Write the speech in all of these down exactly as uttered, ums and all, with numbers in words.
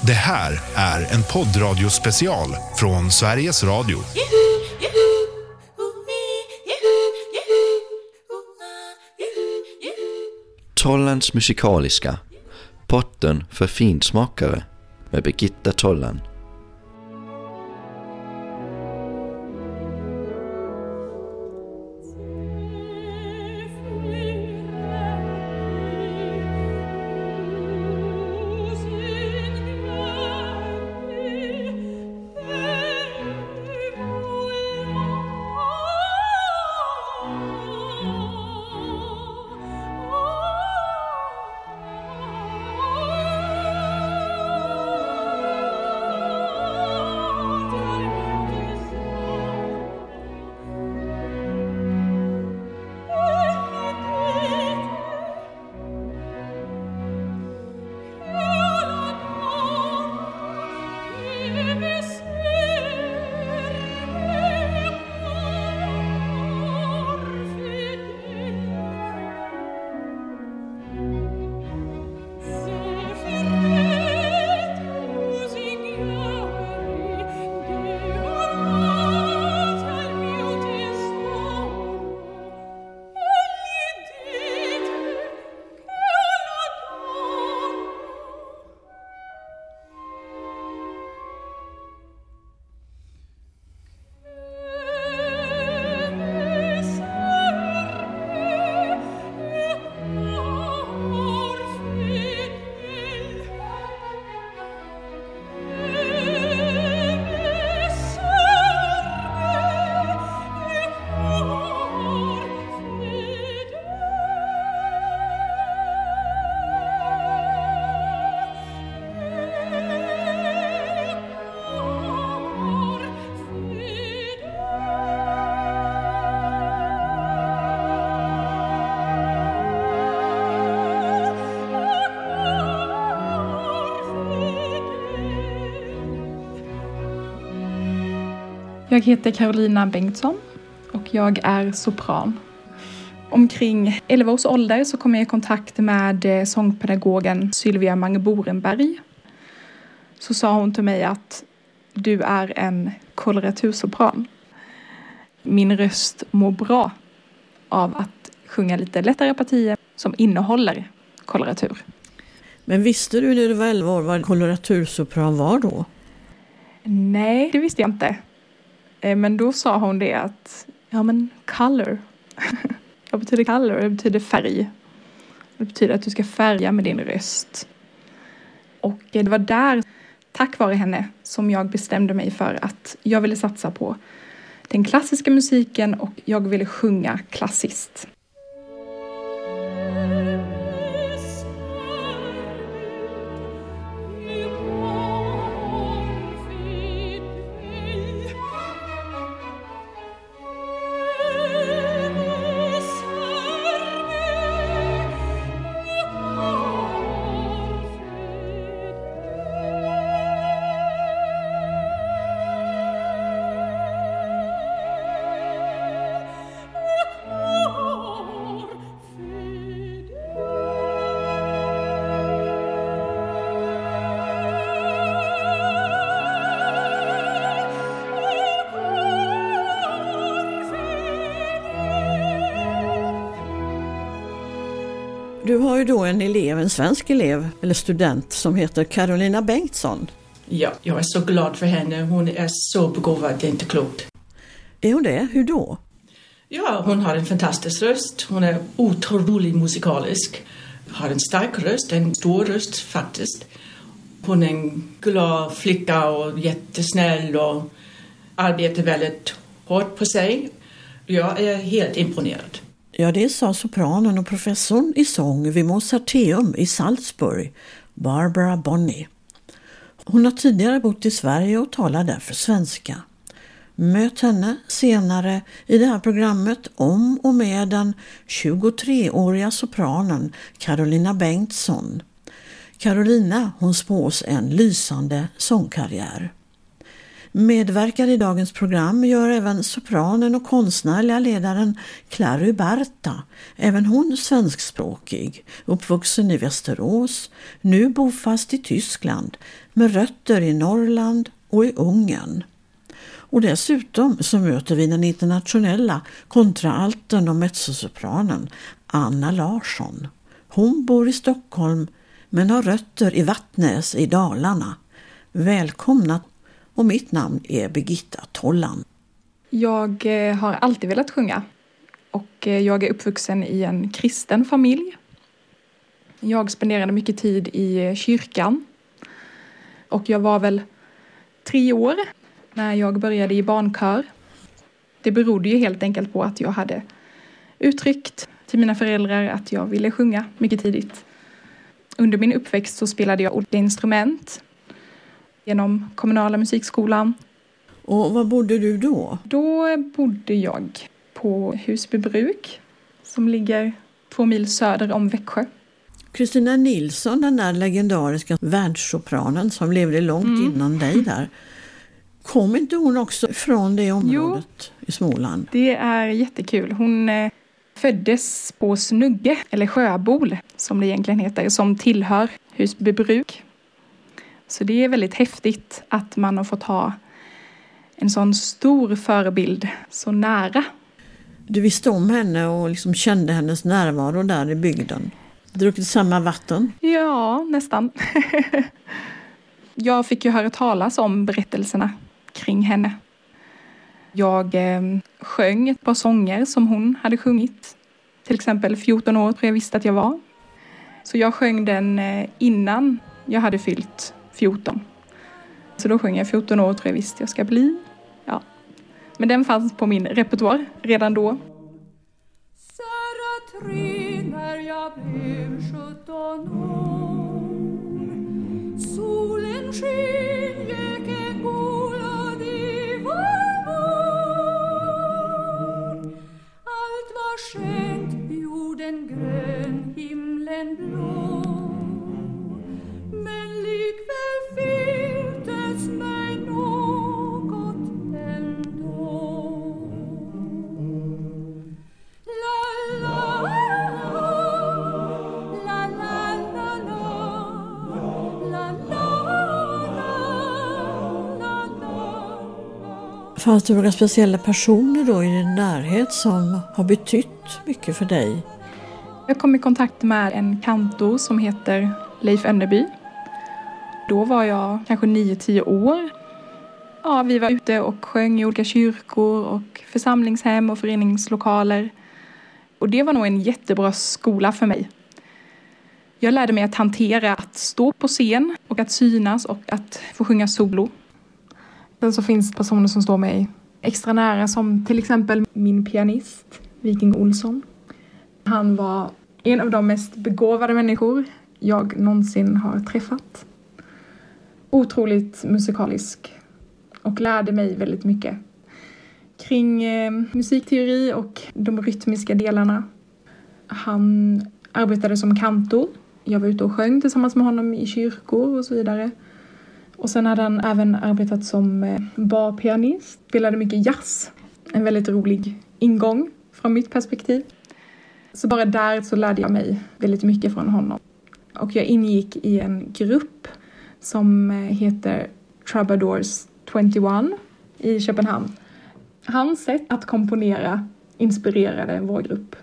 Det här är en poddradiospecial från Sveriges Radio. Tollans musikaliska, potten för finsmakare med Birgitta Tollan. Jag heter Carolina Bengtsson och jag är sopran. Omkring elva års ålder så kom jag i kontakt med sångpedagogen Sylvia Mange-Borenberg. Så sa hon till mig att du är en koloratursopran. Min röst mår bra av att sjunga lite lättare partier som innehåller koloratur. Men visste du när du var elva år vad koloratursopran var då? Nej, det visste jag inte. Men då sa hon det att, ja men color. Vad betyder color? Det betyder färg. Det betyder att du ska färga med din röst. Och det var där, tack vare henne, som jag bestämde mig för att jag ville satsa på den klassiska musiken och jag ville sjunga klassiskt. Du har ju då en elev, en svensk elev eller student som heter Carolina Bengtsson. Ja, jag är så glad för henne. Hon är så begåvad, det är inte klokt. Är hon det? Hur då? Ja, hon har en fantastisk röst. Hon är otroligt musikalisk. Har en stark röst, en stor röst faktiskt. Hon är en glad flicka och jättesnäll och arbetar väldigt hårt på sig. Jag är helt imponerad. Ja, det sa sopranen och professorn i sång vid Mozarteum i Salzburg, Barbara Bonney. Hon har tidigare bott i Sverige och talar därför svenska. Möt henne senare i det här programmet om och med den tjugotreåriga sopranen Carolina Bengtsson. Carolina, hon spås en lysande sångkarriär. Medverkar i dagens program gör även sopranen och konstnärliga ledaren Clary Berta, även hon svenskspråkig, uppvuxen i Västerås, nu bofast i Tyskland, med rötter i Norrland och i Ungern. Och dessutom så möter vi den internationella kontraalten och mezzosopranen Anna Larsson. Hon bor i Stockholm men har rötter i Vattnäs i Dalarna. Välkomna, och mitt namn är Birgitta Tollan. Jag har alltid velat sjunga och jag är uppvuxen i en kristen familj. Jag spenderade mycket tid i kyrkan och jag var väl tre år när jag började i barnkör. Det berodde ju helt enkelt på att jag hade uttryckt till mina föräldrar att jag ville sjunga mycket tidigt. Under min uppväxt så spelade jag olika instrument genom kommunala musikskolan. Och var bodde du då? Då bodde jag på Husbybruk som ligger två mil söder om Växjö. Kristina Nilsson, den där legendariska världssopranen som levde långt mm. innan dig där. Kom inte hon också från det området jo, i Småland? Det är jättekul. Hon eh, föddes på Snugge, eller Sjöbol som det egentligen heter, som tillhör Husbybruk. Så det är väldigt häftigt att man har fått ha en sån stor förebild så nära. Du visste om henne och liksom kände hennes närvaro där i bygden. Druckit samma vatten? Ja, nästan. Jag fick ju höra talas om berättelserna kring henne. Jag eh, sjöng ett par sånger som hon hade sjungit. Till exempel fjorton år tror jag visste att jag var. Så jag sjöng den eh, innan jag hade fyllt fjorton. Så då sjöng jag fjorton år tror jag visste jag ska bli. Ja. Men den fanns på min repertoar redan då. Sära tre när jag blev sjutton år. Solen sken, gick en golad i vår vår. Allt var skönt, jorden grön, himlen blå. Men likväl fylldes mig något ändå. La la la la la la la la. Fanns det några speciella personer då i din närhet som har betytt mycket för dig? Jag kom i kontakt med en kantor som heter Leif Önneby. Då var jag kanske nio tio år. Ja, vi var ute och sjöng i olika kyrkor och församlingshem och föreningslokaler. Och det var nog en jättebra skola för mig. Jag lärde mig att hantera att stå på scen och att synas och att få sjunga solo. Sen så finns det personer som står mig extra nära som till exempel min pianist, Viking Olsson. Han var en av de mest begåvade människor jag någonsin har träffat. Otroligt musikalisk och lärde mig väldigt mycket kring eh, musikteori och de rytmiska delarna. Han arbetade som kantor. Jag var ute och sjöng tillsammans med honom i kyrkor och så vidare. Och sen hade han även arbetat som eh, barpianist. Spelade mycket jazz. En väldigt rolig ingång från mitt perspektiv. Så bara där så lärde jag mig väldigt mycket från honom. Och jag ingick i en grupp som heter Troubadours tjugoett i Köpenhamn. Hans sätt att komponera inspirerade vår grupp.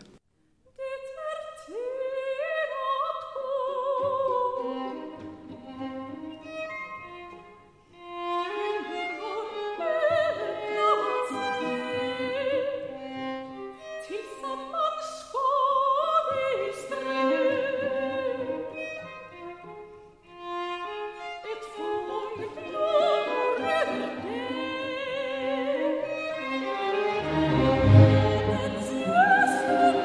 Yes.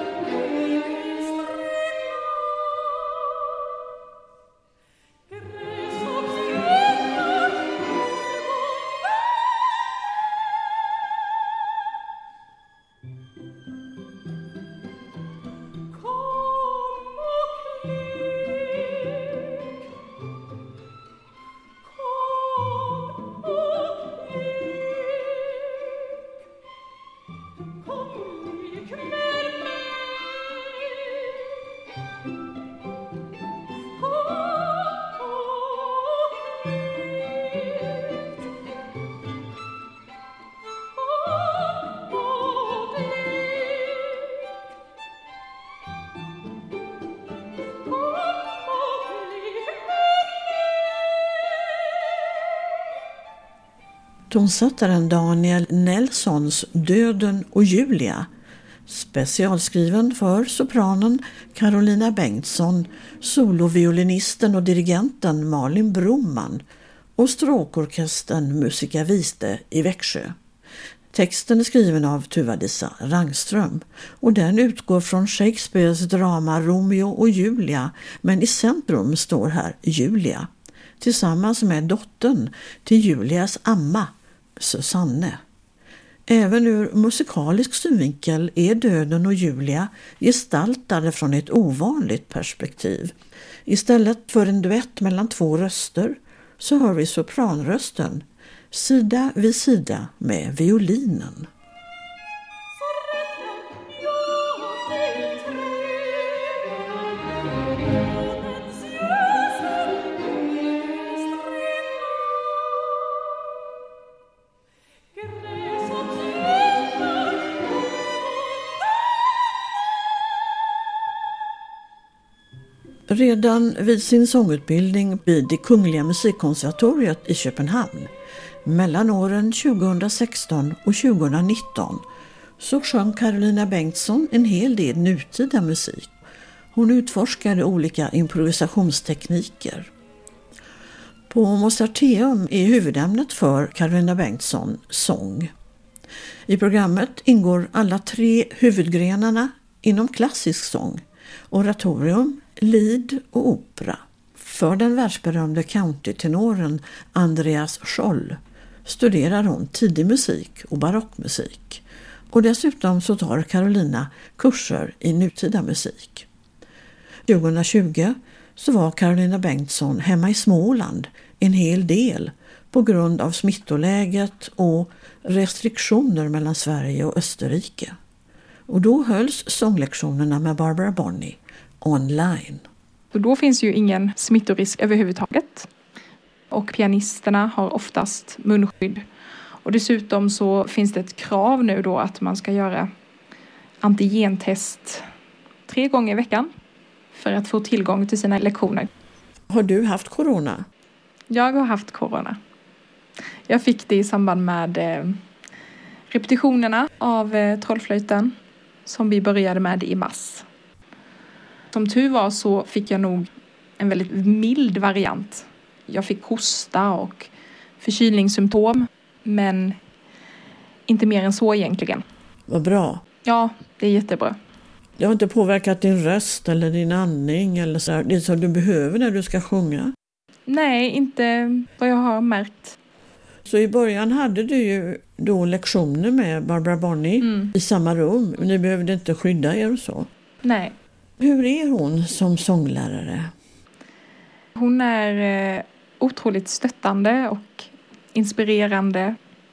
tonsättaren Daniel Nelsons Döden och Julia, specialskriven för sopranen Carolina Bengtsson, soloviolinisten och dirigenten Malin Broman och stråkorkestern Musica Viste i Växjö. Texten är skriven av Tuva-Disa Rangström och den utgår från Shakespeares drama Romeo och Julia, men i centrum står här Julia tillsammans med dottern till Julias amma, Susanne. Även ur musikalisk synvinkel är Döden och Julia gestaltade från ett ovanligt perspektiv. Istället för en duett mellan två röster så hör vi sopranrösten sida vid sida med violinen. Redan vid sin sångutbildning vid det Kungliga musikkonservatoriet i Köpenhamn mellan åren tjugohundrasexton och tjugohundranitton så sjöng Carolina Bengtsson en hel del nutida musik. Hon utforskade olika improvisationstekniker. På Mozarteum är huvudämnet för Carolina Bengtsson sång. I programmet ingår alla tre huvudgrenarna inom klassisk sång: oratorium, lied och opera. För den världsberömde countytenoren Andreas Scholl studerar hon tidig musik och barockmusik. Och dessutom så tar Carolina kurser i nutida musik. tjugohundratjugo så var Carolina Bengtsson hemma i Småland en hel del på grund av smittoläget och restriktioner mellan Sverige och Österrike. Och då hölls sånglektionerna med Barbara Bonney online. Så då finns ju ingen smittorisk överhuvudtaget. Och pianisterna har oftast munskydd. Och dessutom så finns det ett krav nu då att man ska göra antigentest tre gånger i veckan för att få tillgång till sina lektioner. Har du haft corona? Jag har haft corona. Jag fick det i samband med eh, repetitionerna av eh, Trollflöjten som vi började med i mars. Som tur var så fick jag nog en väldigt mild variant. Jag fick hosta och förkylningssymptom, men inte mer än så egentligen. Vad bra. Ja, det är jättebra. Det har inte påverkat din röst eller din andning eller så, det som du behöver när du ska sjunga? Nej, inte vad jag har märkt. Så i början hade du ju då lektioner med Barbara Bonney mm. i samma rum. Ni behövde inte skydda er och så. Nej. Hur är hon som sånglärare? Hon är eh, otroligt stöttande och inspirerande.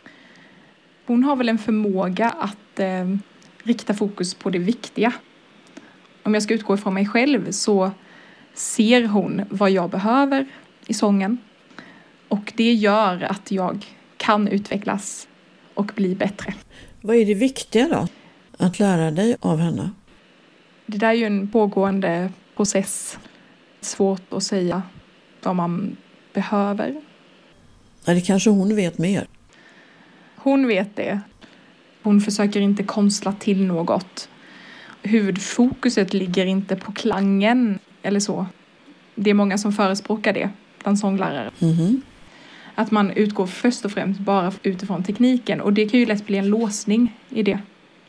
Hon har väl en förmåga att eh, rikta fokus på det viktiga. Om jag ska utgå ifrån mig själv så ser hon vad jag behöver i sången. Och det gör att jag kan utvecklas och bli bättre. Vad är det viktiga då? Att lära dig av henne? Det där är ju en pågående process. Svårt att säga vad man behöver. Ja, det kanske hon vet mer. Hon vet det. Hon försöker inte konstla till något. Huvudfokuset ligger inte på klangen eller så. Det är många som förespråkar det bland sånglärare. Mm-hmm. Att man utgår först och främst bara utifrån tekniken. Och det kan ju lätt bli en låsning i det.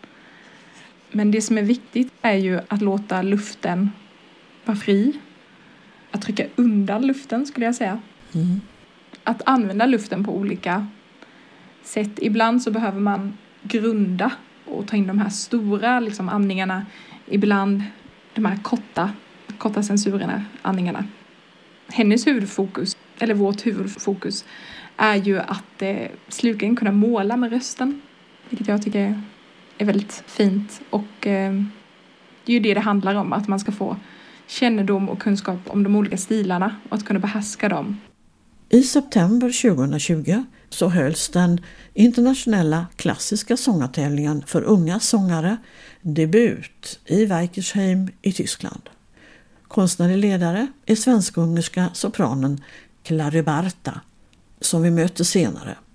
Men det som är viktigt är ju att låta luften vara fri. Att trycka undan luften skulle jag säga. Mm. Att använda luften på olika sätt. Ibland så behöver man grunda och ta in de här stora liksom, andningarna. Ibland de här korta, korta censurerna, andningarna. Hennes huvudfokus, eller vårt huvudfokus, är ju att eh, slutligen kunna måla med rösten. Vilket jag tycker är väldigt fint. Och eh, det är ju det det handlar om. Att man ska få kännedom och kunskap om de olika stilarna. Och att kunna behärska dem. I september tjugohundratjugo så hölls den internationella klassiska sångartävlingen för unga sångare debut i Weikersheim i Tyskland. Konstnärlig ledare är svensk-ungerska sopranen Clary Barta, som vi möter senare.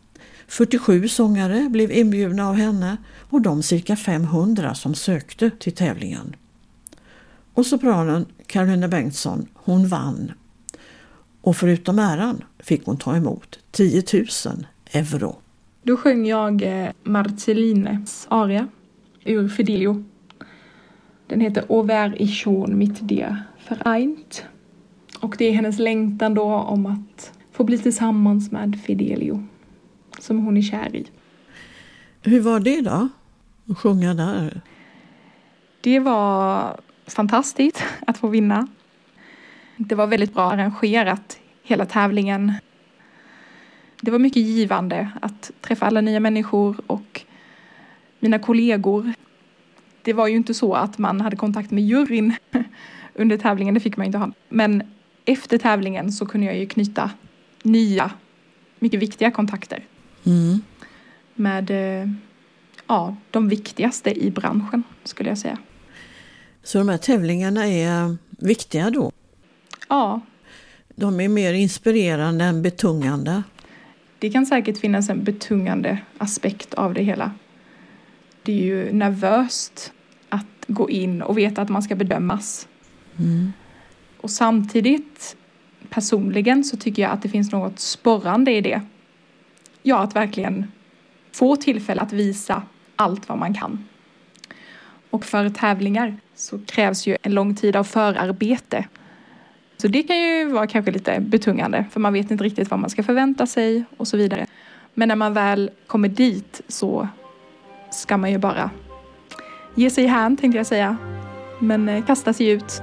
fyrtiosju sångare blev inbjudna av henne och de cirka femhundra som sökte till tävlingen. Och sopranen Carolina Bengtsson, hon vann. Och förutom äran fick hon ta emot tio tusen euro. Då sjöng jag Marcellines aria ur Fidelio. Den heter O wär ich schon mit dir vereint. Och det är hennes längtan då om att få bli tillsammans med Fidelio, som hon är kär i. Hur var det då att sjunga där? Det var fantastiskt att få vinna. Det var väldigt bra arrangerat, hela tävlingen. Det var mycket givande att träffa alla nya människor och mina kollegor. Det var ju inte så att man hade kontakt med juryn under tävlingen, det fick man inte ha. Men efter tävlingen så kunde jag ju knyta nya, mycket viktiga kontakter. Mm. Med ja, de viktigaste i branschen, skulle jag säga. Så de här tävlingarna är viktiga då? Ja. De är mer inspirerande än betungande? Det kan säkert finnas en betungande aspekt av det hela. Det är ju nervöst att gå in och veta att man ska bedömas. Mm. Och samtidigt, personligen, så tycker jag att det finns något sporrande i det. Ja, att verkligen få tillfälle att visa allt vad man kan. Och för tävlingar så krävs ju en lång tid av förarbete. Så det kan ju vara kanske lite betungande, för man vet inte riktigt vad man ska förvänta sig och så vidare. Men när man väl kommer dit så ska man ju bara ge sig i hand, tänkte jag säga. Men kasta sig ut.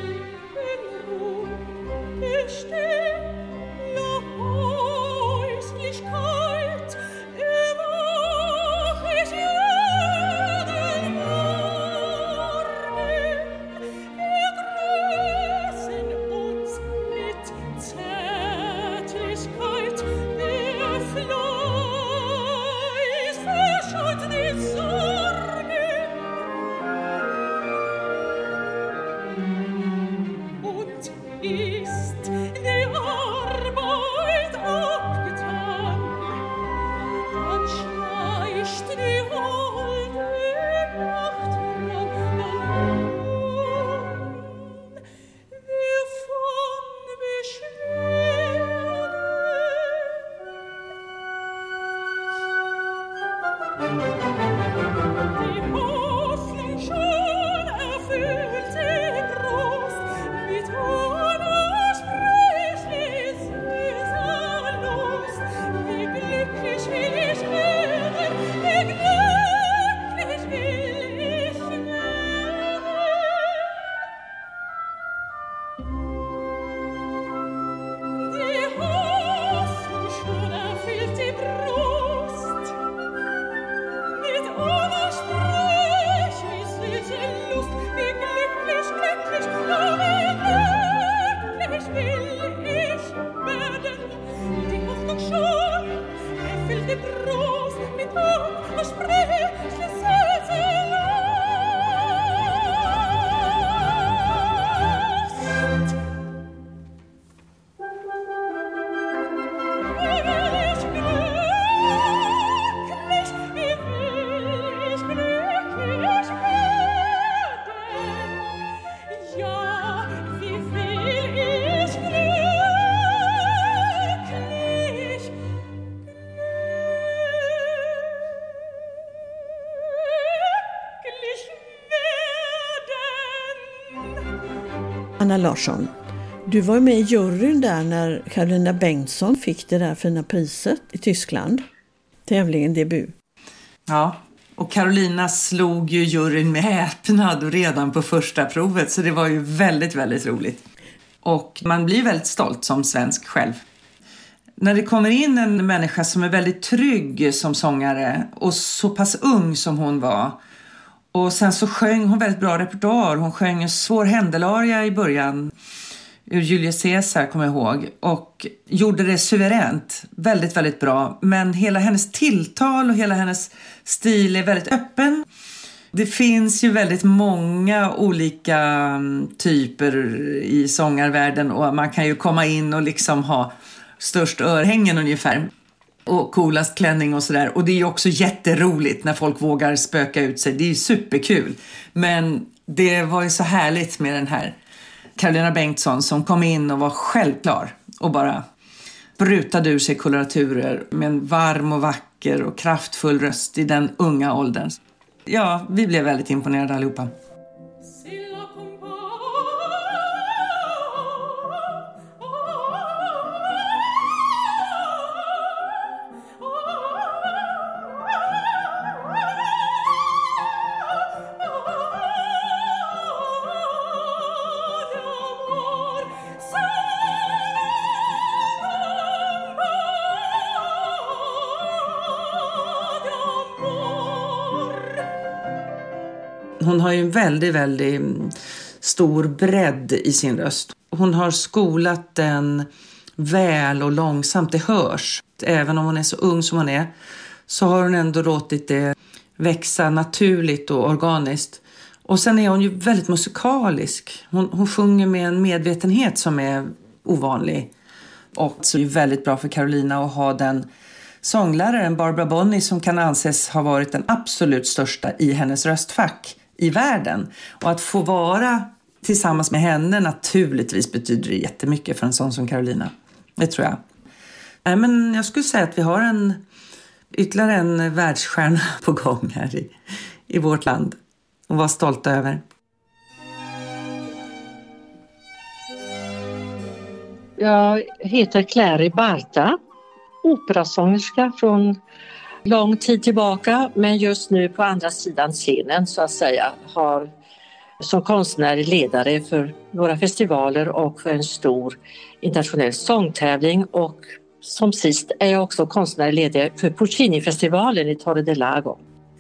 Anna Larsson, du var med i juryn där när Carolina Bengtsson fick det där fina priset i Tyskland. Tävlingen debut. Ja, och Carolina slog ju juryn med häpnad redan på första provet, så det var ju väldigt, väldigt roligt. Och man blir väldigt stolt som svensk själv. När det kommer in en människa som är väldigt trygg som sångare och så pass ung som hon var. Och sen så sjöng hon väldigt bra repertoar. Hon sjöng en svår händelaria i början ur Julius Caesar, kommer jag ihåg. Och gjorde det suveränt. Väldigt, väldigt bra. Men hela hennes tilltal och hela hennes stil är väldigt öppen. Det finns ju väldigt många olika typer i sångarvärlden. Och man kan ju komma in och liksom ha störst örhängen ungefär. och coolast klänning och sådär. Och det är ju också jätteroligt när folk vågar spöka ut sig. Det är ju superkul. Men det var ju så härligt med den här Carolina Bengtsson som kom in och var självklar och bara brutade ur sig koloraturer med en varm och vacker och kraftfull röst i den unga åldern. Ja, vi blev väldigt imponerade allihopa. Hon har ju en väldigt, väldigt stor bredd i sin röst. Hon har skolat den väl och långsamt, det hörs. Även om hon är så ung som hon är så har hon ändå låtit det växa naturligt och organiskt. Och sen är hon ju väldigt musikalisk. Hon, hon sjunger med en medvetenhet som är ovanlig. Och så är det väldigt bra för Carolina att ha den sångläraren Barbara Bonney som kan anses ha varit den absolut största i hennes röstfack i världen. Och att få vara tillsammans med henne naturligtvis betyder det jättemycket för en sån som Carolina. Det tror jag. Nej, men jag skulle säga att vi har en ytterligare en världsstjärna på gång här i, i vårt land. Och var stolta över. Jag heter Clary Barta, operasångerska från lång tid tillbaka, men just nu på andra sidan scenen så att säga, har som konstnärlig ledare för några festivaler och för en stor internationell sångtävling, och som sist är jag också konstnärlig ledare för Puccini-festivalen i Torre del Lago.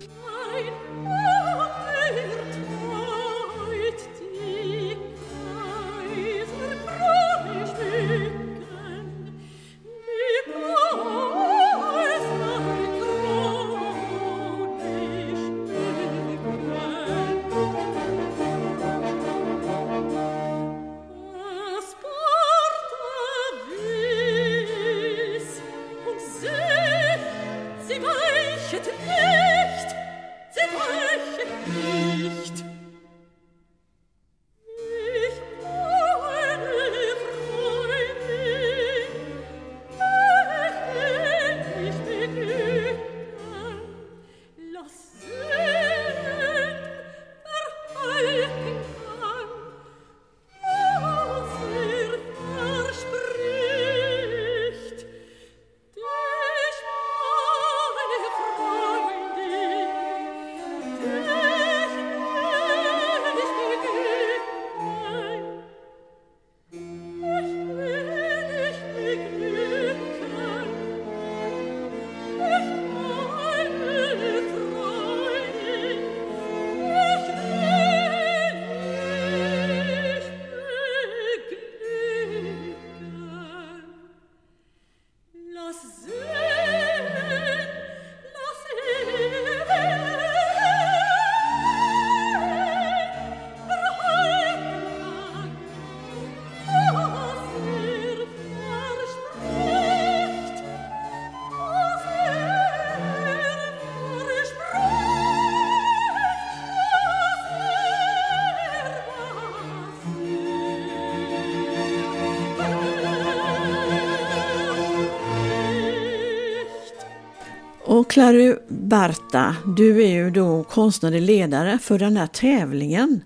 Och Clary Barta, du är ju då konstnärlig ledare för den här tävlingen,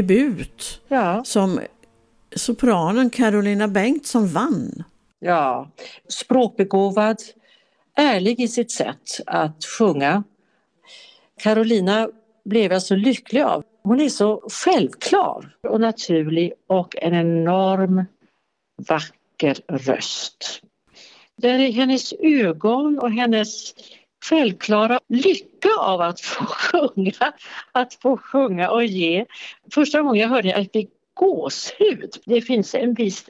debut, Ja. som sopranen Carolina Bengtsson vann. Ja, språkbegåvad, ärlig i sitt sätt att sjunga. Carolina blev jag så lycklig av. Hon är så självklar och naturlig och en enorm vacker röst. Det är hennes ögon och hennes självklara lycka av att få sjunga, att få sjunga och ge. Första gången jag hörde att det gåshud. Det finns en viss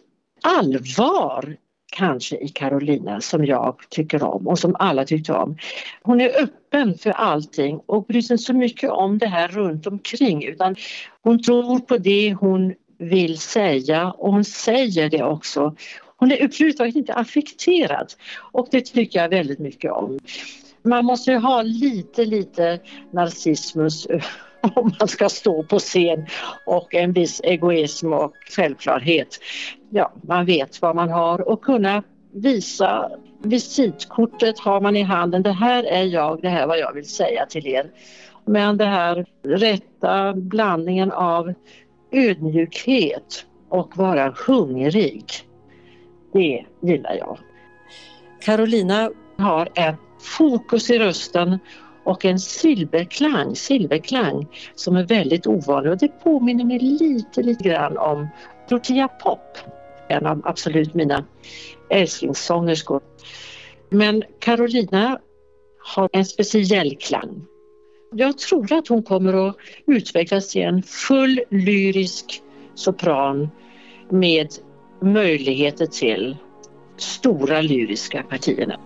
allvar kanske i Carolina som jag tycker om och som alla tyckte om. Hon är öppen för allting och bryr sig så mycket om det här runt omkring, utan hon tror på det hon vill säga och hon säger det också. Hon är överhuvudtaget inte affekterad och det tycker jag väldigt mycket om. Man måste ju ha lite, lite narcissmus om man ska stå på scen och en viss egoism och självklarhet. Ja, man vet vad man har och kunna visa visitkortet har man i handen. Det här är jag, det här är vad jag vill säga till er. Men det här rätta blandningen av ödmjukhet och vara hungrig, det gillar jag. Carolina har en fokus i rösten och en silverklang, silverklang som är väldigt ovanlig och det påminner mig lite, lite grann om Lucia Pop, en av absolut mina älsklingssångerskor. Men Carolina har en speciell klang. Jag tror att hon kommer att utvecklas till en full lyrisk sopran med möjligheter till stora lyriska partierna.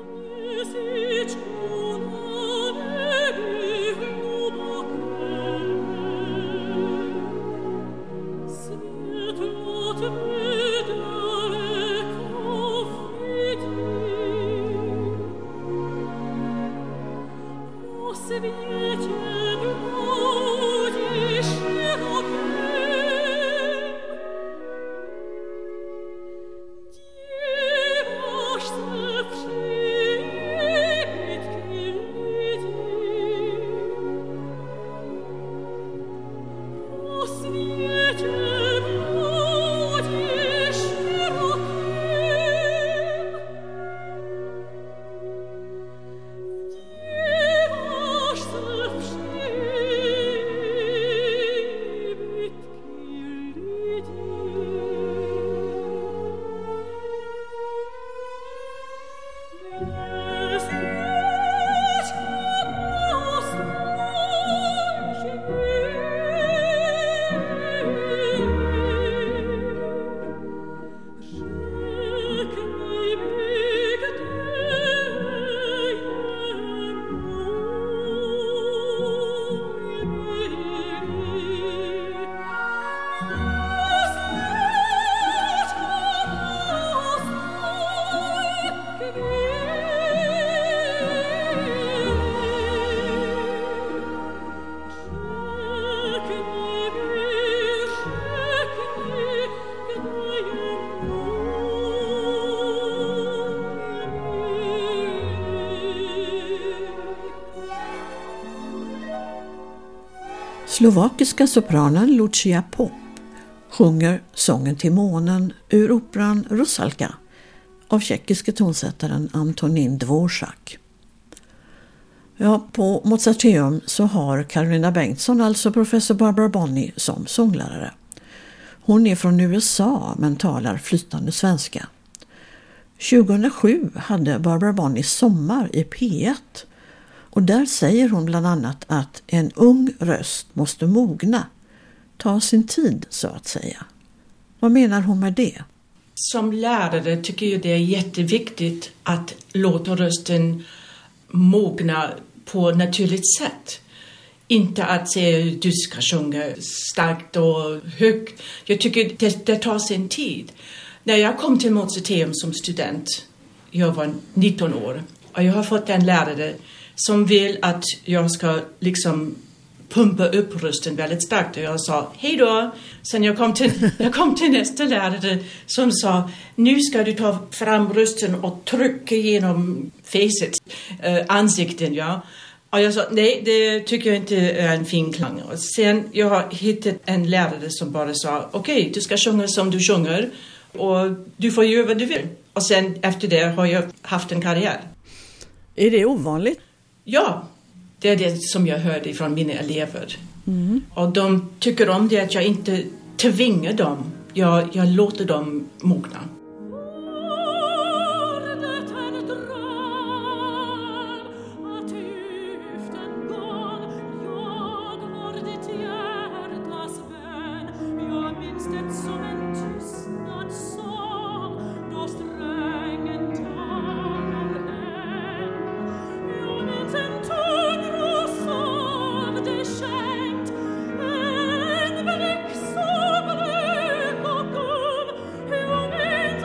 Slovakiska sopranen Lucia Pop sjunger sången till månen ur operan Rusalka av tjeckiske tonsättaren Antonín Dvořák. Ja, på Mozarteum så har Carolina Bengtsson, alltså professor Barbara Bonney, som sånglärare. Hon är från U S A men talar flytande svenska. tjugohundrasju hade Barbara Bonney sommar i P ett. Och där säger hon bland annat att en ung röst måste mogna, ta sin tid så att säga. Vad menar hon med det? Som lärare tycker jag det är jätteviktigt att låta rösten mogna på naturligt sätt. Inte att säga att du ska sjunga starkt och högt. Jag tycker det, det tar sin tid. När jag kom till Mozarteum som student, jag var nitton år, och jag har fått en lärare som vill att jag ska liksom pumpa upp rösten väldigt starkt. Och jag sa, hej då. Sen jag kom till, jag kom till nästa lärare som sa, nu ska du ta fram rösten och trycka genom facet, äh, ansikten, ja. Och jag sa, nej, det tycker jag inte är en fin klang. Och sen jag har hittat en lärare som bara sa, okej, okay, du ska sjunga som du sjunger och du får göra vad du vill. Och sen efter det har jag haft en karriär. Är det ovanligt? Ja, det är det som jag hörde från mina elever. Mm. Och de tycker om det att jag inte tvingar dem. Jag, jag låter dem mogna. En blick som rök och gum,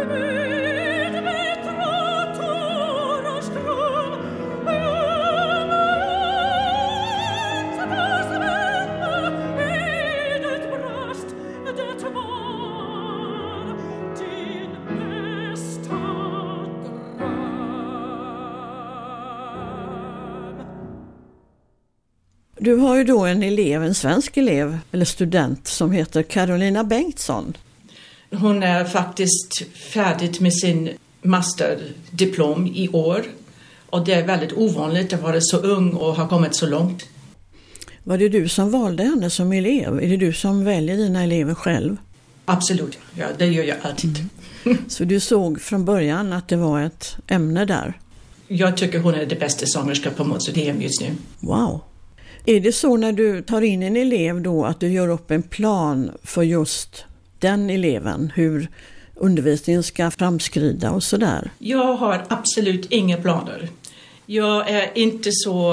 Du har ju då en elev, en svensk elev eller student som heter Carolina Bengtsson. Hon är faktiskt färdig med sin masterdiplom i år. Och det är väldigt ovanligt att vara så ung och ha kommit så långt. Var det du som valde henne som elev? Är det du som väljer dina elever själv? Absolut, ja, det gör jag alltid. Mm. Så du såg från början att det var ett ämne där? Jag tycker hon är det bästa sångerska på Mozarteum just nu. Wow! Är det så när du tar in en elev då att du gör upp en plan för just den eleven? Hur undervisningen ska framskrida och sådär? Jag har absolut inga planer. Jag är inte så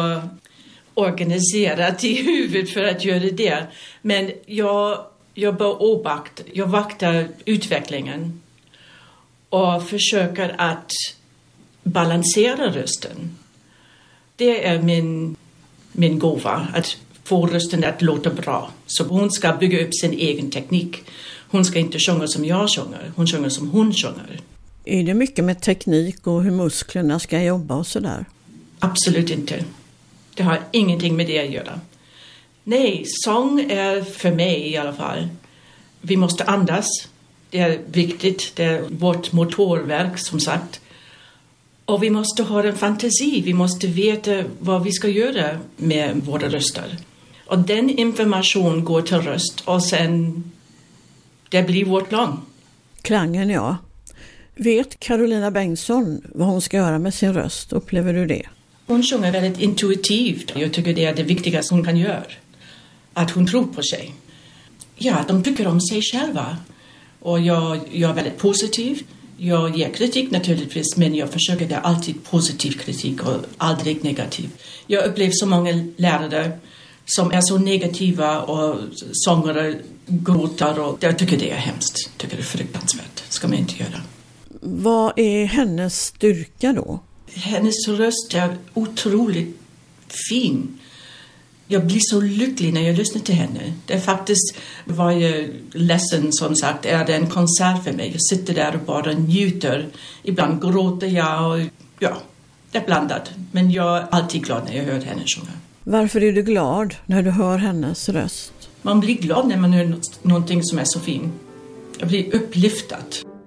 organiserad i huvudet för att göra det. Men jag, jag bör obakt, jag vaktar utvecklingen och försöker att balansera rösten. Det är min, min gåva, att få rösten att låta bra. Så hon ska bygga upp sin egen teknik. Hon ska inte sjunga som jag sjunger, hon sjunger som hon sjunger. Är det mycket med teknik och hur musklerna ska jobba och sådär? Absolut inte. Det har ingenting med det att göra. Nej, sång är för mig i alla fall. Vi måste andas. Det är viktigt. Det är vårt motorverk som sagt. Och vi måste ha en fantasi. Vi måste veta vad vi ska göra med våra röster. Och den information går till röst och sen det blir vårt klang. Klangen, ja. Vet Carolina Bengtsson vad hon ska göra med sin röst? Upplever du det? Hon sjunger väldigt intuitivt. Jag tycker det är det viktigaste hon kan göra. Att hon tror på sig. Ja, de tycker om sig själva. Och jag, jag är väldigt positiv. Jag ger kritik naturligtvis, men jag försöker det alltid positiv kritik och aldrig negativ. Jag upplever så många lärare som är så negativa och sångare gråter och jag tycker det är hemskt. Jag tycker det är fruktansvärt. Ska man inte göra. Vad är hennes styrka då? Hennes röst är otroligt fin. Jag blir så lycklig när jag lyssnar till henne. Det är faktiskt varje lesson som sagt är det en konsert för mig. Jag sitter där och bara njuter. Ibland gråter jag och ja, det är blandat. Men jag är alltid glad när jag hör henne sjunga. Varför är du glad när du hör hennes röst? Man blir glad när man hör någonting som är så fin. Jag blir upplyftad.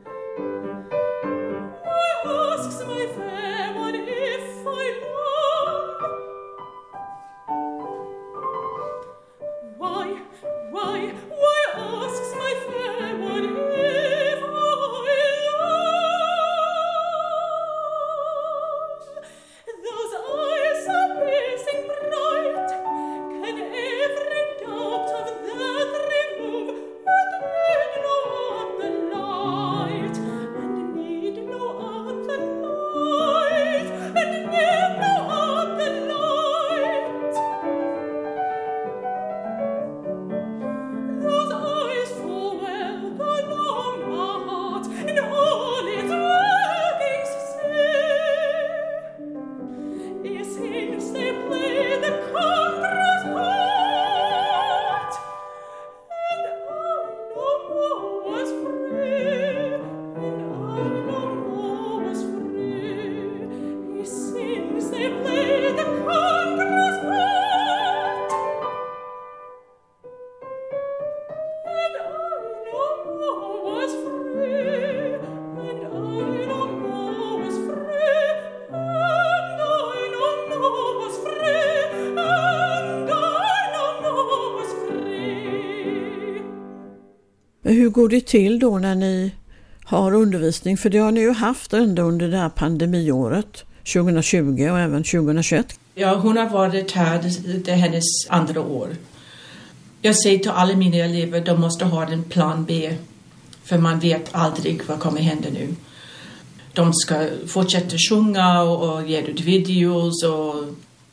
Hur går det till då när ni har undervisning? För det har ni ju haft ändå under det här pandemiåret tjugo tjugo och även tjugo tjugoett. Ja, hon har varit här, det är hennes andra år. Jag säger till alla mina elever, de måste ha en plan B. För man vet aldrig vad kommer hända nu. De ska fortsätta sjunga och, och ge ut videos och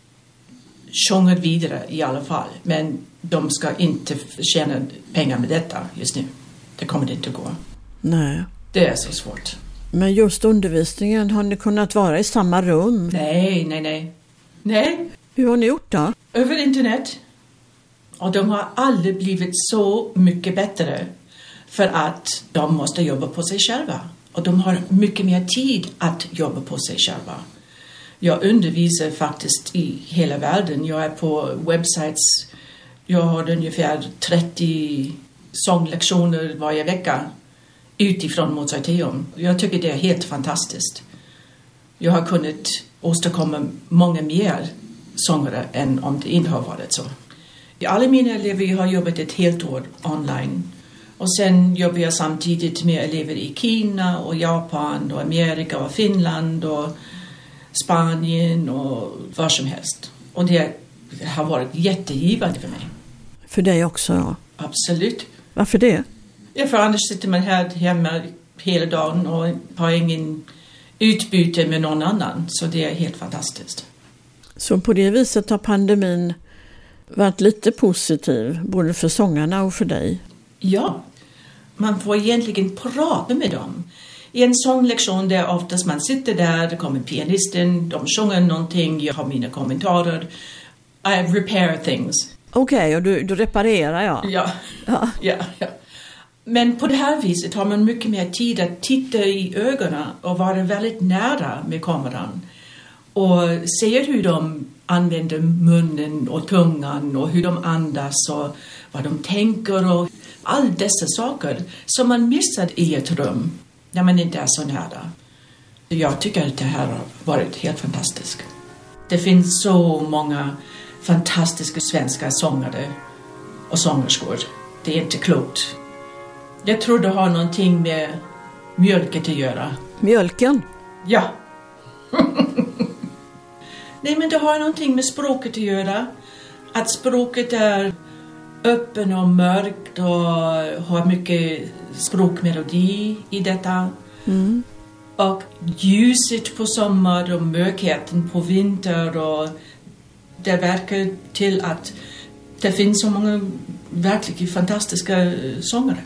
sjunga vidare i alla fall. Men de ska inte tjäna pengar med detta just nu. Det kommer inte att gå. Nej. Det är så svårt. Men just undervisningen, har ni kunnat vara i samma rum? Nej, nej, nej. Nej. Hur har ni gjort då? Över internet. Och de har aldrig blivit så mycket bättre för att de måste jobba på sig själva. Och de har mycket mer tid att jobba på sig själva. Jag undervisar faktiskt i hela världen. Jag är på webbsites. Jag har ungefär trettio sånglektioner varje vecka utifrån Mozarteum. Jag tycker det är helt fantastiskt. Jag har kunnat åstadkomma många mer sångare än om det inte har varit så. Alla mina elever har jobbat ett helt år online. Och sen jobbar jag samtidigt med elever i Kina och Japan och Amerika och Finland och Spanien och vad som helst. Och det har varit jättegivande för mig. För dig också, ja. Absolut. Varför det? Ja, för annars sitter man här hemma hela dagen och har ingen utbyte med någon annan. Så det är helt fantastiskt. Så på det viset har pandemin varit lite positiv, både för sångarna och för dig? Ja, man får egentligen prata med dem. I en sånglektion där oftast man sitter där, det kommer pianisten, de sjunger någonting, jag har mina kommentarer. I repair things. Okej, okay, och du, du reparerar, ja. Ja. Ja. ja, ja. Men på det här viset har man mycket mer tid att titta i ögonen och vara väldigt nära med kameran. Och se hur de använder munnen och tungan och hur de andas och vad de tänker och all dessa saker som man missar i ett rum när man inte är så nära. Jag tycker att det här har varit helt fantastiskt. Det finns så många fantastiska svenska sångare och sångerskor. Det är inte klokt. Jag tror det har någonting med mjölket att göra. Mjölken? Ja. Nej, men det har någonting med språket att göra. Att språket är öppen och mörkt och har mycket språkmelodi i detta. Mm. Och ljuset på sommar och mörkheten på vinter. Och det verkar till att det finns så många verkligen fantastiska sångare.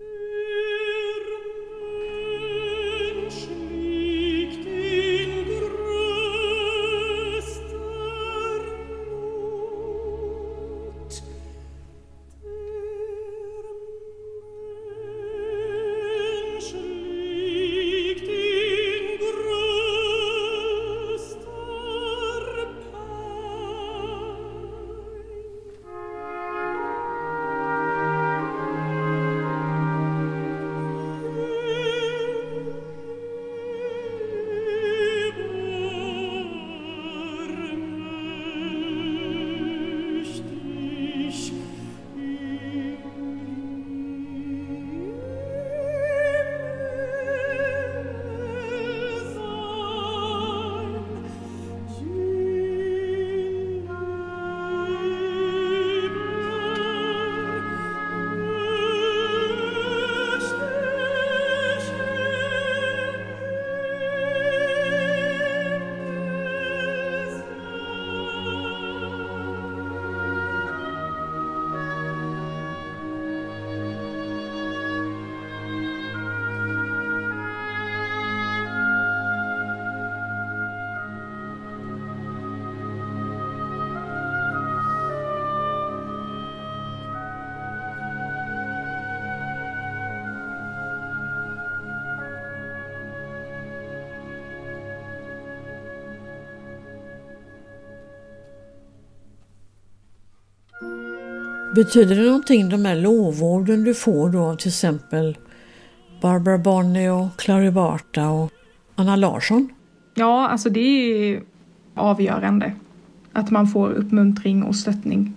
Betyder det någonting, de här lovorden du får då, till exempel Barbara Bonney och Clary Barta och Anna Larsson? Ja, alltså det är avgörande att man får uppmuntring och stöttning.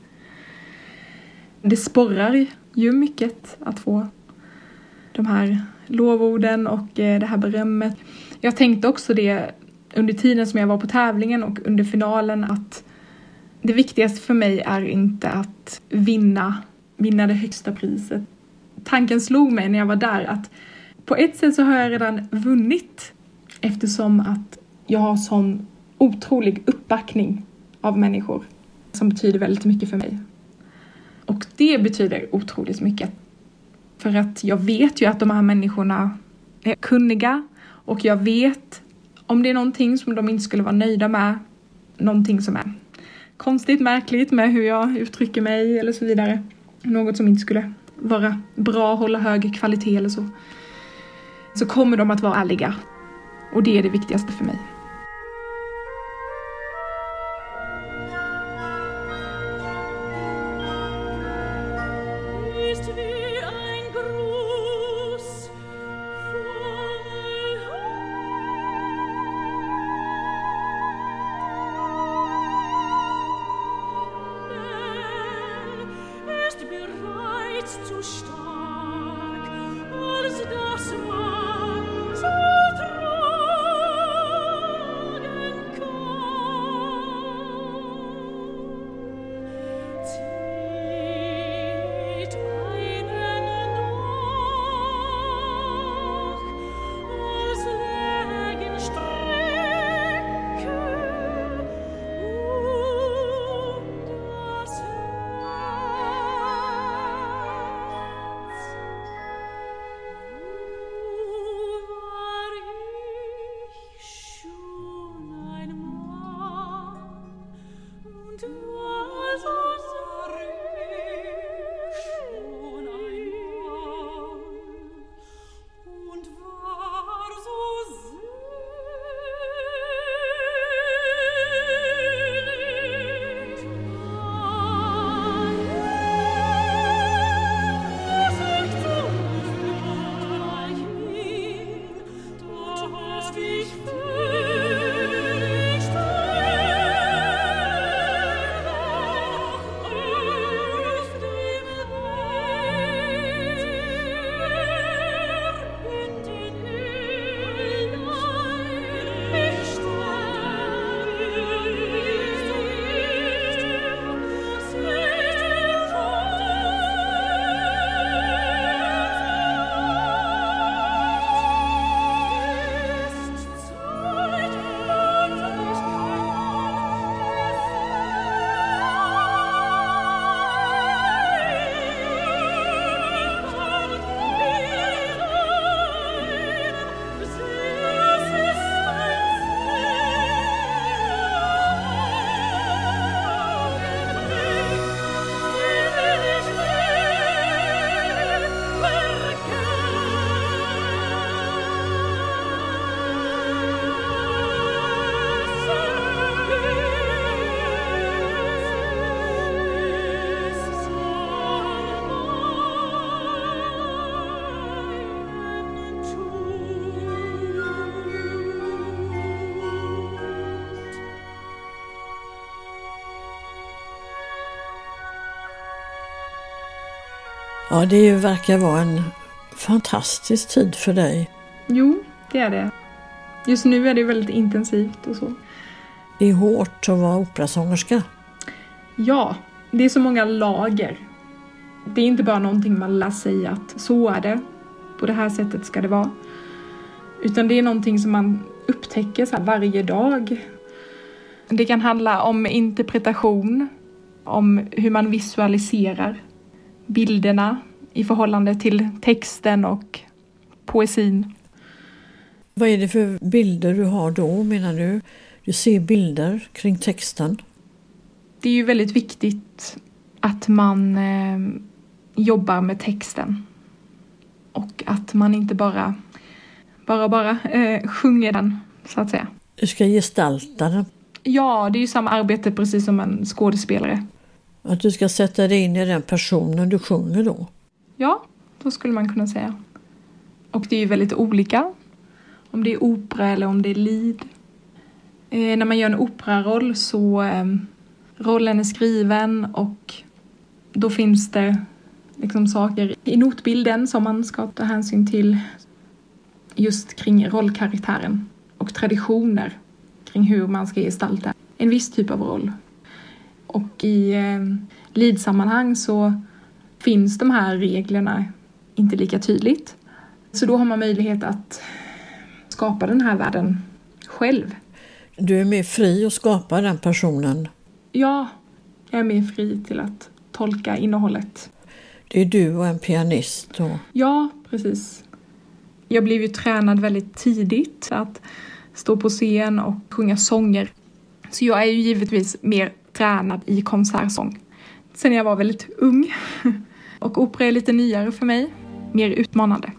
Det sporrar ju mycket att få de här lovorden och det här berömmet. Jag tänkte också det under tiden som jag var på tävlingen och under finalen, att det viktigaste för mig är inte att vinna, vinna det högsta priset. Tanken slog mig när jag var där att på ett sätt så har jag redan vunnit, eftersom att jag har sån otrolig uppbackning av människor som betyder väldigt mycket för mig. Och det betyder otroligt mycket. För att jag vet ju att de här människorna är kunniga Och jag vet om det är någonting som de inte skulle vara nöjda med, någonting som är konstigt, märkligt med hur jag uttrycker mig eller så vidare. Något som inte skulle vara bra, hålla hög kvalitet eller så. Så kommer de att vara ärliga. Och det är det viktigaste för mig. Ja, det verkar vara en fantastisk tid för dig. Jo, det är det. Just nu är det väldigt intensivt och så. Det är hårt att vara operasångerska. Ja, det är så många lager. Det är inte bara någonting man lär sig att så är det. På det här sättet ska det vara. Utan det är någonting som man upptäcker så här varje dag. Det kan handla om interpretation. Om hur man visualiserar bilderna i förhållande till texten och poesin. Vad är det för bilder du har då, menar du? Du ser bilder kring texten. Det är ju väldigt viktigt att man eh, jobbar med texten. Och att man inte bara bara, bara eh, sjunger den, så att säga. Du ska gestalta den. Ja, det är ju samma arbete precis som en skådespelare. Att du ska sätta dig in i den personen du sjunger då? Ja, då skulle man kunna säga. Och det är ju väldigt olika. Om det är opera eller om det är lied. Eh, när man gör en operaroll så eh, rollen är skriven och då finns det liksom saker i notbilden som man ska ta hänsyn till just kring rollkaraktären och traditioner kring hur man ska gestalta en viss typ av roll. Och i eh, lead-sammanhang så finns de här reglerna inte lika tydligt. Så då har man möjlighet att skapa den här världen själv. Du är mer fri att skapa den personen? Ja, jag är mer fri till att tolka innehållet. Det är du och en pianist då? Ja, precis. Jag blev ju tränad väldigt tidigt att stå på scen och sjunga sånger. Så jag är ju givetvis mer tränad i konsertsång sen jag var väldigt ung. Och opera är lite nyare för mig, mer utmanande.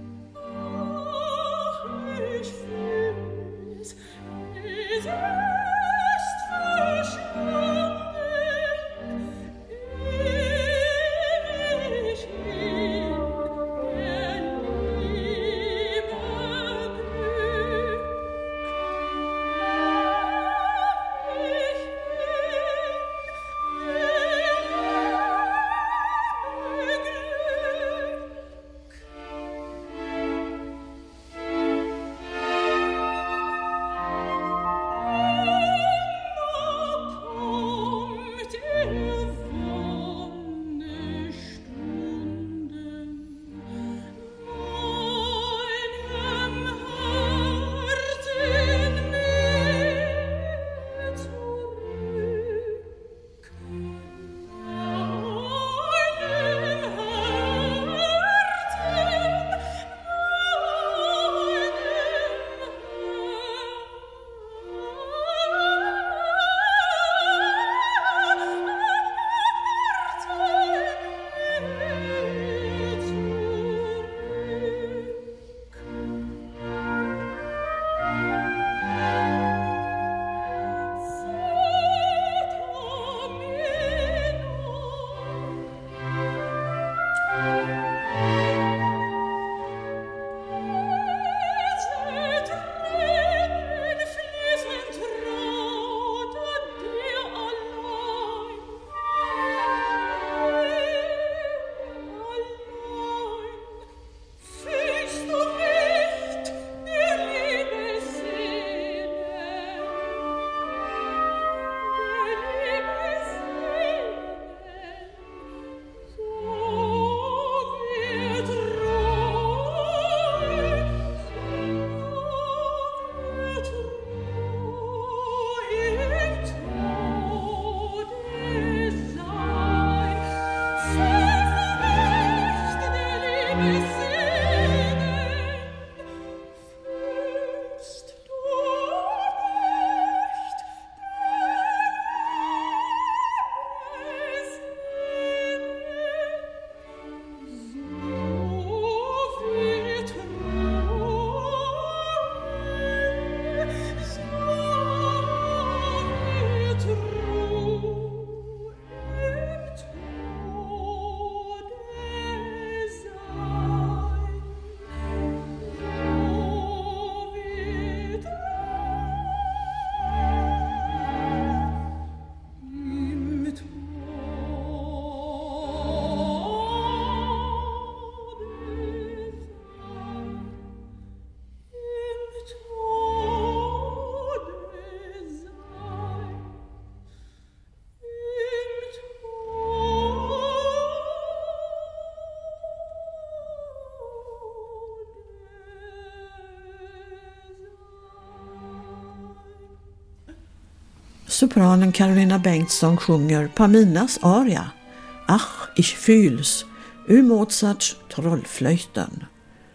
Sopranen Carolina Bengtsson sjunger Paminas aria, Ach, ich fühl's, ur Mozarts Trollflöjten.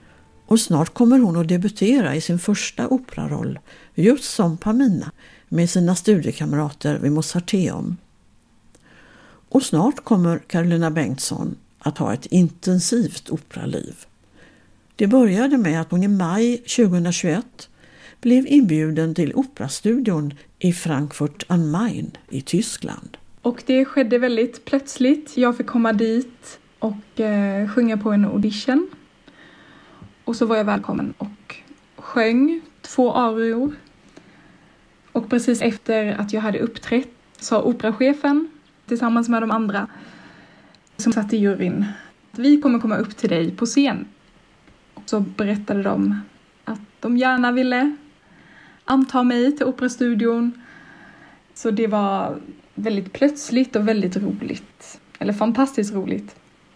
Och snart kommer hon att debutera i sin första operaroll, just som Pamina, med sina studiekamrater vid Mozarteum. Och snart kommer Carolina Bengtsson att ha ett intensivt operaliv. Det började med att hon i maj tjugohundratjugoett blev inbjuden till operastudion i Frankfurt am Main i Tyskland. Och det skedde väldigt plötsligt. Jag fick komma dit och eh, sjunga på en audition. Och så var jag välkommen och sjöng två arior. Och precis efter att jag hade uppträtt sa operachefen tillsammans med de andra som satt i juryn: vi kommer komma upp till dig på scen. Och så berättade de att de gärna ville anta mig till operastudion. Så det var väldigt plötsligt och väldigt roligt. Eller fantastiskt roligt.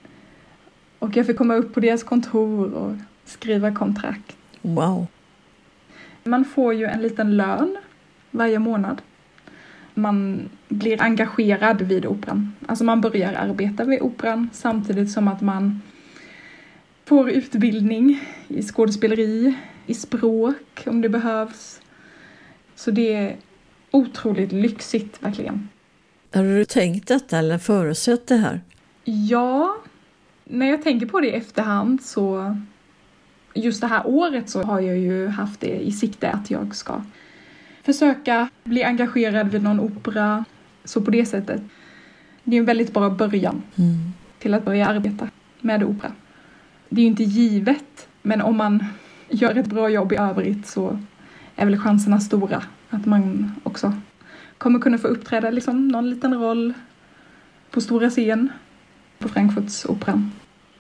Och jag fick komma upp på deras kontor och skriva kontrakt. Wow. Man får ju en liten lön varje månad. Man blir engagerad vid operan. Alltså man börjar arbeta vid operan samtidigt som att man får utbildning i skådespeleri, i språk om det behövs. Så det är otroligt lyxigt verkligen. Har du tänkt detta eller förutsett det här? Ja, när jag tänker på det i efterhand så just det här året så har jag ju haft det i sikte att jag ska försöka bli engagerad vid någon opera. Så på det sättet. Det är en väldigt bra början mm. till att börja arbeta med opera. Det är ju inte givet, men om man gör ett bra jobb i övrigt så är väl chanserna stora att man också kommer kunna få uppträda liksom någon liten roll på stora scen på Frankfurts operan.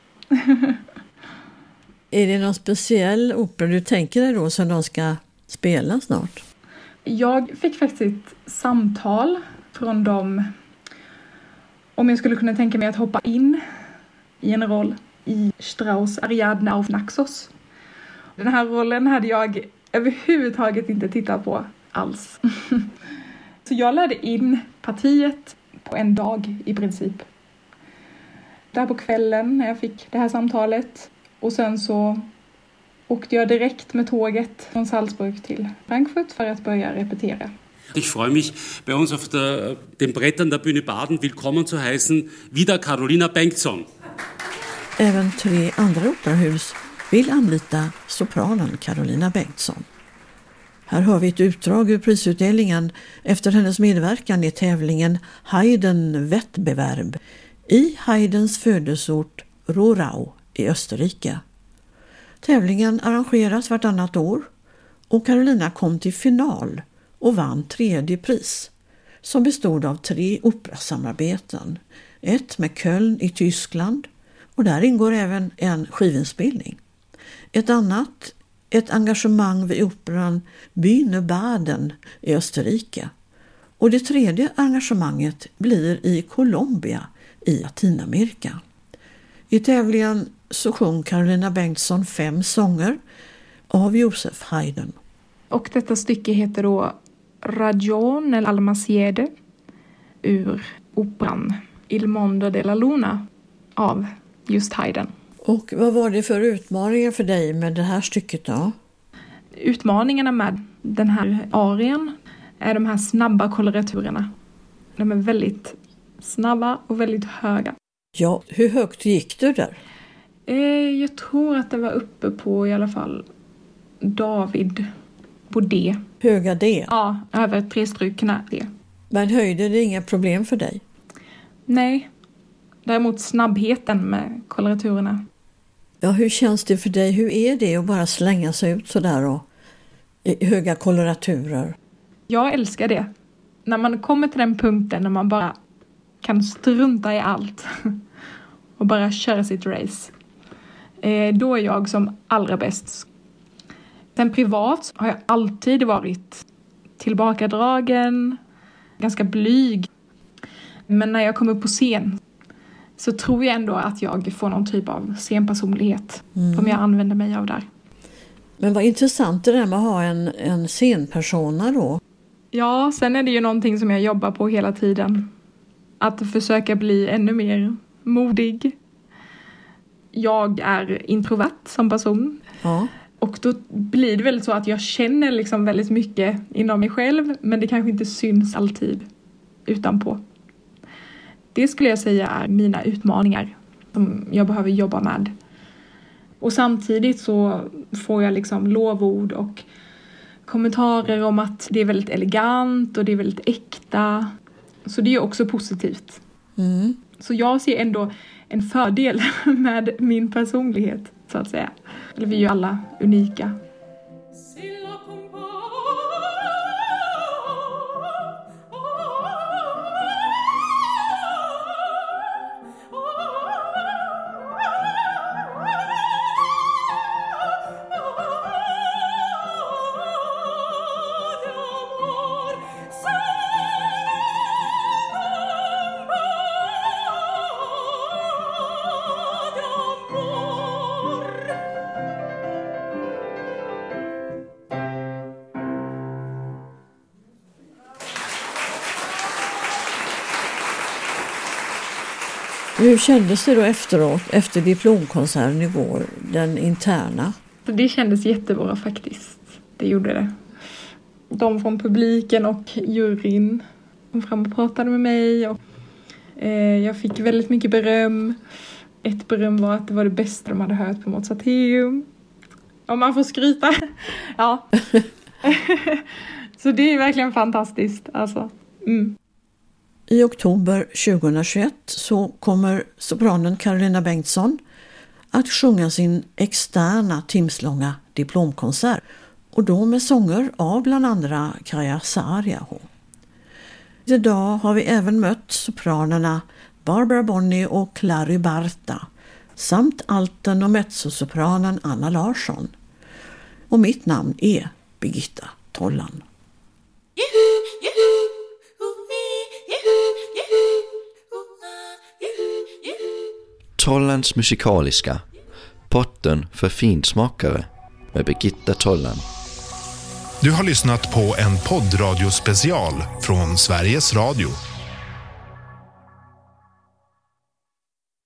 Är det någon speciell opera du tänker dig då som de ska spela snart? Jag fick faktiskt ett samtal från dem om jag skulle kunna tänka mig att hoppa in i en roll i Strauss Ariadne auf Naxos. Den här rollen hade jag överhuvudtaget inte tittat på alls. Så jag lärde in partiet på en dag i princip. Där på kvällen när jag fick det här samtalet. Och sen så åkte jag direkt med tåget från Salzburg till Frankfurt för att börja repetera. Ich freue mich, bei uns auf der, den Brettern der Bühne Baden willkommen zu heißen, wieder Carolina Bengtsson. Även tre andra operahus vill anlita sopranen Carolina Bengtsson. Här har vi ett utdrag ur prisutdelningen efter hennes medverkan i tävlingen Haydn Wettbewerb i Haydns födelseort Rohrau i Österrike. Tävlingen arrangeras vartannat år och Carolina kom till final och vann tredje pris som bestod av tre operasamarbeten. Ett med Köln i Tyskland och där ingår även en skivinspelning. Ett annat, ett engagemang vid operan Bühne Baden i Österrike. Och det tredje engagemanget blir i Colombia i Latinamerika. I tävlingen så sjöng Carolina Bengtsson fem sånger av Joseph Haydn. Och detta stycke heter då Ragione Almasiede ur operan Il Mondo della Luna av just Haydn. Och vad var det för utmaningar för dig med det här stycket då? Utmaningarna med den här arien är de här snabba koloraturerna. De är väldigt snabba och väldigt höga. Ja, hur högt gick du där? Eh, jag tror att det var uppe på i alla fall David på D. Höga D? Ja, över tre strukna D. Men höjde det inga problem för dig? Nej, däremot snabbheten med koloraturerna. Ja, hur känns det för dig? Hur är det att bara slänga sig ut sådär och i höga koloraturer? Jag älskar det. När man kommer till den punkten när man bara kan strunta i allt och bara köra sitt race. Eh, då är jag som allra bäst. Sen privat har jag alltid varit tillbakadragen, ganska blyg. Men när jag kommer på scen så tror jag ändå att jag får någon typ av scenpersonlighet mm. som jag använder mig av där. Men vad intressant det där med att ha en, en scenpersona då. Ja, sen är det ju någonting som jag jobbar på hela tiden. Att försöka bli ännu mer modig. Jag är introvert som person. Ja. Och då blir det väl så att jag känner liksom väldigt mycket inom mig själv. Men det kanske inte syns alltid utanpå. Det skulle jag säga är mina utmaningar som jag behöver jobba med. Och samtidigt så får jag liksom lovord och kommentarer om att det är väldigt elegant och det är väldigt äkta. Så det är också positivt. Mm. Så jag ser ändå en fördel med min personlighet, så att säga. Eller vi är ju alla unika. Hur kändes det då efteråt, efter diplomkonserten igår, den interna? Det kändes jättebra faktiskt. Det gjorde det. De från publiken och juryn kom fram och pratade med mig. Och, eh, jag fick väldigt mycket beröm. Ett beröm var att det var det bästa de hade hört på Mozarteum. Om man får skryta. Ja. Så det är verkligen fantastiskt. Alltså. Mm. I oktober tjugohundratjugoett så kommer sopranen Carolina Bengtsson att sjunga sin externa timslånga diplomkonsert. Och då med sånger av bland andra Kaija Saariaho. Idag har vi även mött sopranerna Barbara Bonney och Clary Barta samt alten och mezzosopranen Anna Larsson. Och mitt namn är Birgitta Tollan. Tollans musikaliska, potten för finsmakare med Birgitta Tollan. Du har lyssnat på en poddradiospecial från Sveriges Radio.